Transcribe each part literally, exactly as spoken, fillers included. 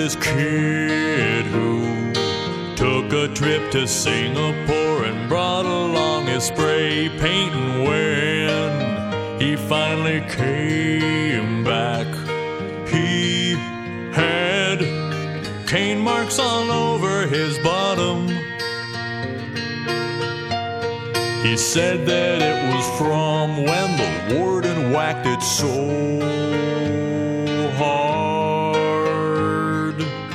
this kid who took a trip to Singapore and brought along his spray paint, and when he finally came back, he had cane marks all over his bottom. He said that it was from when the warden whacked it so hard.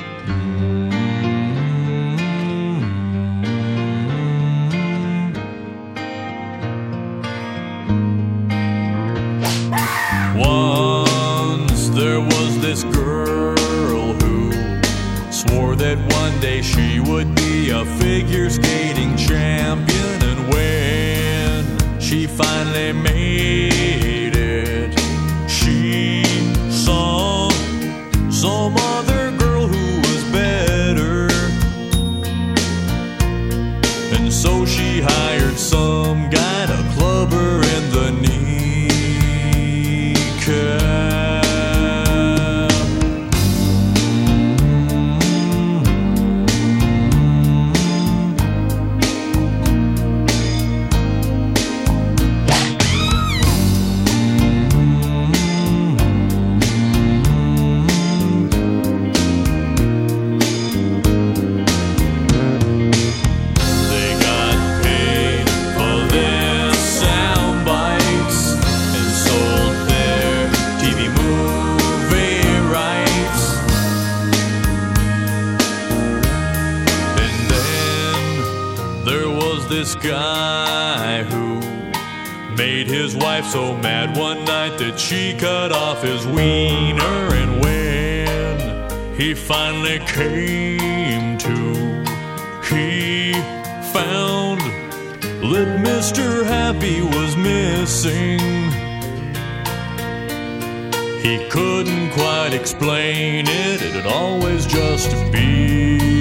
Once there was this girl who swore that one day she would be a figure skating champion, and when she finally made it, she saw some other girl who was better, and so she hired some guy to club her in the kneecap. This guy who made his wife so mad one night that she cut off his wiener, and when he finally came to, he found that Mister Happy was missing. He couldn't quite explain it, it'd always just be